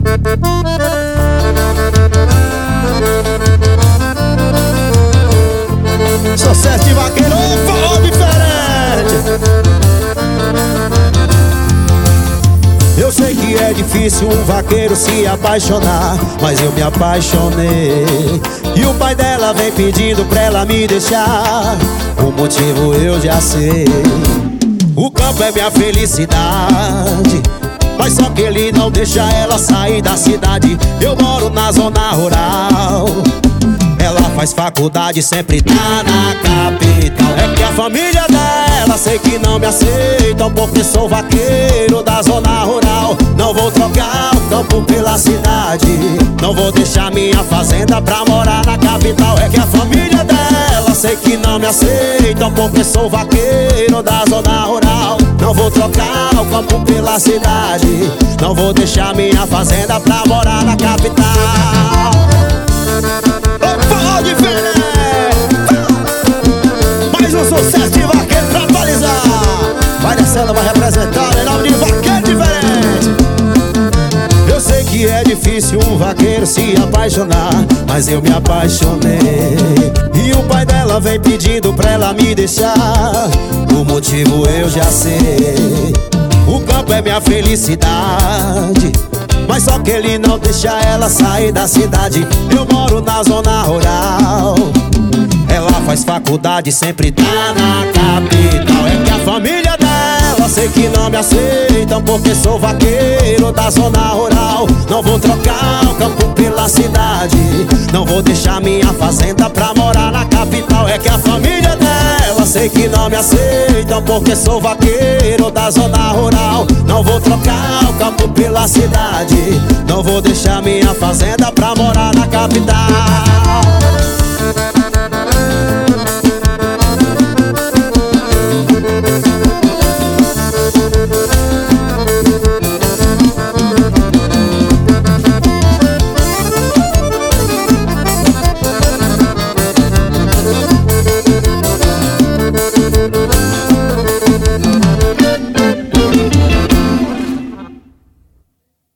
Sucesso de vaqueiro, forró diferente. Eu sei que é difícil um vaqueiro se apaixonar, mas eu me apaixonei. E o pai dela vem pedindo pra ela me deixar. O motivo eu já sei. O campo é minha felicidade, mas só que ele não deixa ela sair da cidade. Eu moro na zona rural, ela faz faculdade, sempre tá na capital. É que a família dela sei que não me aceitam, porque sou vaqueiro da zona rural. Não vou trocar o campo pela cidade, não vou deixar minha fazenda pra morar na capital. É que a família dela sei que não me aceitam, porque sou vaqueiro da zona rural. Não vou trocar o campo pela cidade, não vou deixar minha fazenda pra morar na capital. Forró diferente, mais um sucesso de vaqueiro pra atualizar. Vai descendo, vai representar em nome de vaqueiro diferente. Eu sei que é difícil um vaqueiro se apaixonar, mas eu me apaixonei. E o pai dela vem pedindo pra ela me deixar. O motivo eu já sei. O campo é minha felicidade, mas só que ele não deixa ela sair da cidade. Eu moro na zona rural, ela faz faculdade, sempre tá na capital. É que a família dela sei que não me aceitam, porque sou vaqueiro da zona rural. Não vou trocar o campo pela cidade, não vou deixar minha fazenda pra morar na capital. É que a família dela sei que não me aceitam, porque sou vaqueiro da zona rural. Não vou trocar o campo pela cidade, não vou deixar minha fazenda pra morar na capital.